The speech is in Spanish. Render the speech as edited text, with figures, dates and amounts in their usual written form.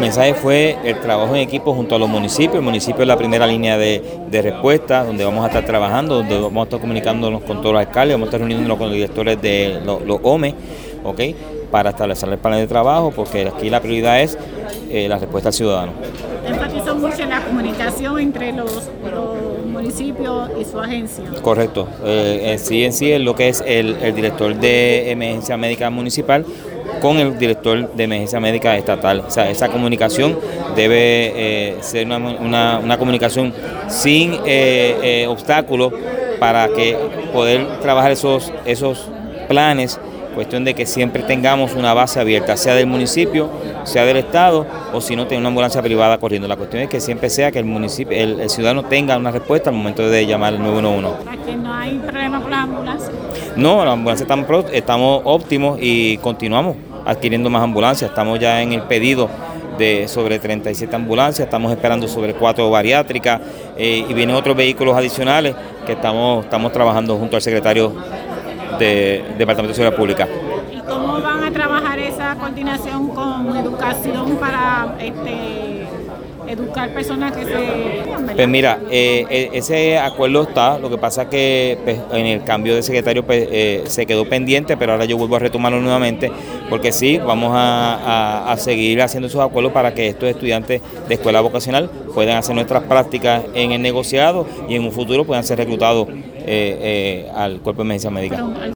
mensaje fue el trabajo en equipo junto a los municipios. El municipio es la primera línea de respuesta, donde vamos a estar trabajando, donde vamos a estar comunicándonos con todos los alcaldes, vamos a estar reuniéndonos con los directores de los OME, ¿ok?, para establecer el plan de trabajo, porque aquí la prioridad es la respuesta al ciudadano. Enfatizó mucho en la comunicación entre los municipios y su agencia. Correcto. En sí es lo que es el director de emergencia médica municipal con el director de emergencia médica estatal. O sea, esa comunicación debe ser una comunicación sin obstáculos para que poder trabajar esos planes. Cuestión de que siempre tengamos una base abierta, sea del municipio, sea del estado, o si no, tener una ambulancia privada corriendo. La cuestión es que siempre sea que el municipio, el ciudadano tenga una respuesta al momento de llamar al 911. ¿Aquí no hay problema con las ambulancias? No, las ambulancias estamos óptimos y continuamos adquiriendo más ambulancias. Estamos ya en el pedido de sobre 37 ambulancias, estamos esperando sobre 4 bariátricas y vienen otros vehículos adicionales que estamos trabajando junto al secretario del Departamento de Seguridad Pública. ¿Y cómo van a trabajar esa coordinación con educación para educar personas que se... Pues mira, ese acuerdo está, lo que pasa es que pues, en el cambio de secretario pues, se quedó pendiente, pero ahora yo vuelvo a retomarlo nuevamente, porque sí, vamos a seguir haciendo esos acuerdos para que estos estudiantes de escuela vocacional puedan hacer nuestras prácticas en el negociado y en un futuro puedan ser reclutados al Cuerpo de Emergencia Médica.